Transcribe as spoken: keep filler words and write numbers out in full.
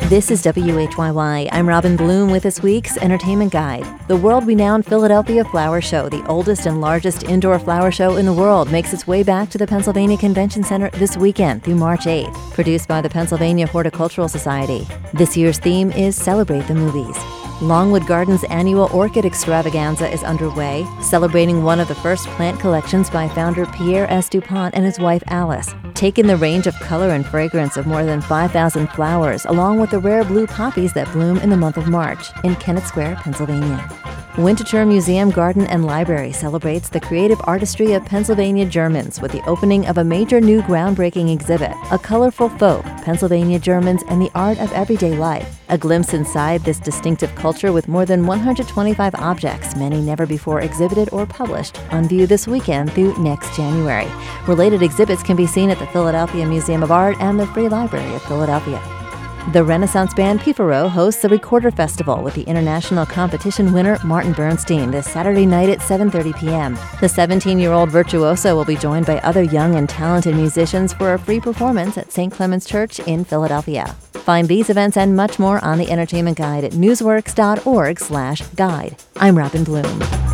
This is W H Y Y. I'm Robin Bloom with this week's Entertainment Guide. The world-renowned Philadelphia Flower Show, the oldest and largest indoor flower show in the world, makes its way back to the Pennsylvania Convention Center this weekend through March eighth. Produced by the Pennsylvania Horticultural Society. This year's theme is Celebrate the Movies. Longwood Gardens' annual Orchid Extravaganza is underway, celebrating one of the first plant collections by founder Pierre S. DuPont and his wife Alice. Take in the range of color and fragrance of more than five thousand flowers, along with the rare blue poppies that bloom in the month of March in Kennett Square, Pennsylvania. Winterthur Museum Garden and Library celebrates the creative artistry of Pennsylvania Germans with the opening of a major new groundbreaking exhibit, A Colorful Folk, Pennsylvania Germans and the Art of Everyday Life. A glimpse inside this distinctive culture with more than one hundred twenty-five objects, many never before exhibited or published, on view this weekend through next January. Related exhibits can be seen at the Philadelphia Museum of Art and the Free Library of Philadelphia. The Renaissance band Pifaro hosts a Recorder Festival with the international competition winner Martin Bernstein this Saturday night at seven thirty p.m. The seventeen-year-old virtuoso will be joined by other young and talented musicians for a free performance at Saint Clement's Church in Philadelphia. Find these events and much more on the Entertainment Guide at newsworks dot org slash guide. I'm Robin Bloom.